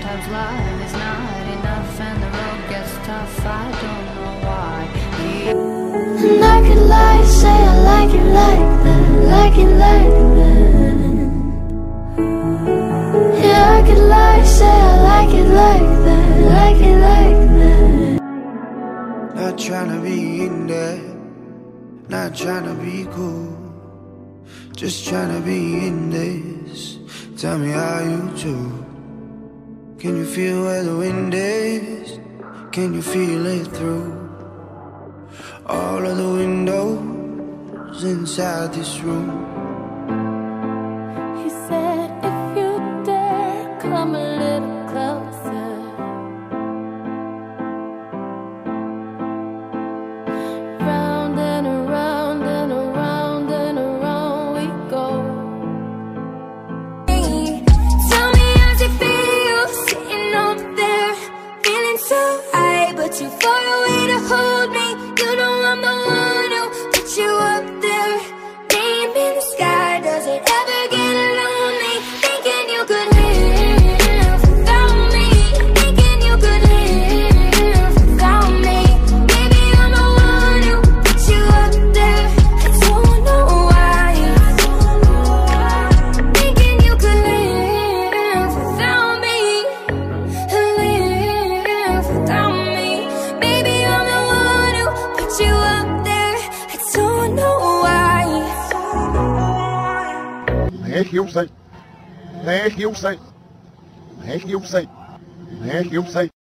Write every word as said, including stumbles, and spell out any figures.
Sometimes love is not enough and the road gets tough. I don't know why. And I could lie, say I like it like that, like it like that. Yeah, I could lie, say I like it like that, like it like that. Not tryna be in there, not tryna be cool, just tryna be in this. Tell me how you do. Can you feel where the wind is? Can you feel it through all of the windows inside this room? He said, if you dare, come a little closer. Round and around and around and around we go. Hey, tell me how's it feel sitting up there, feeling so high, but too far away to hold me. You know I'm the one who put you up there, name in the sky. Does it ever get lonely thinking you could live without me, thinking you could live without me? Baby, I'm the one who put you up there. I don't know why, thinking you could live without me, live without me. Baby, I'm the one who put you up there. I don't know why. Deixa eu sei, deixa eu sei, deixa eu sei, deixa eu sei.